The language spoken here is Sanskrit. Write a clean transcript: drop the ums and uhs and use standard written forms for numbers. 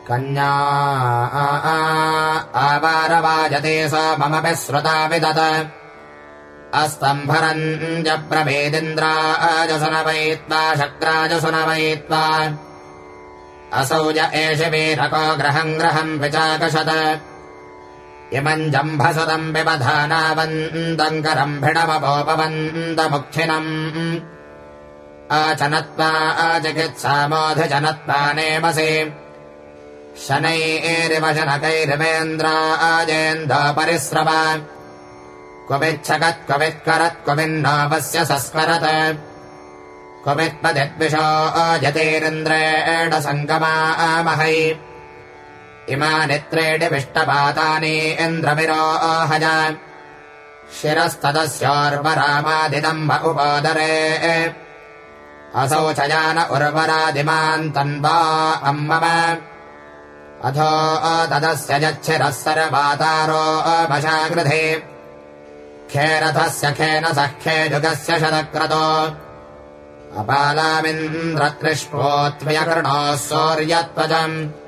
कन्या आवारवाजते स मम विश्रुता विदत अस्तम्भरम् च प्रभेदिन्द्राजसुनवयित्वा शक्राजसुनवयित्वा असौ ज एष वीरको ग्रहम् विचाकषत इमम् जम्भसुतम् पिबधानावन्तम् करम्भिणमपोपवन्तमुखिनम् आचनत्वा आचिकित्सामोऽधिजनत्वा नेमसि शनैरिव शनकैरिवेन्द्राजेन्दोपरिस्रव क्वविच्छकत्क्ववित्करत् क्वविन्नापस्य सस्करत् क्ववित्पदिद्विषो जतेरिन्द्रेण सङ्गमामहै इमानित्रेडिविष्टपातानि इन्द्रविरोहज शिरस्तदस्योर्वरामादिदम्ब उपोदरे असौ चयान उर्वरादिमान् तन्वा अम्मम अथो तदस्य यच्छिरः सर्वातारो वशाकृधे खेरथस्य खेनसः खेजुगस्य शतक्रतो अपालामिन्द्रतृष्पोऽत्वयकृणोः सौर्यत्वजम्